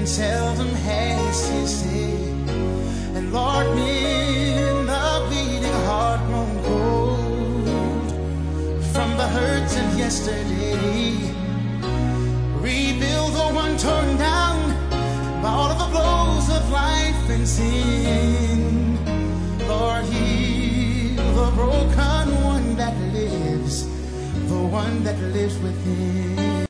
seldom has to say. And Lord, mend the bleeding heart grown cold from the hurts of yesterday. Rebuild the one torn down by all of the blows of life and sin. Lord, heal the broken one that lives, the one that lives within.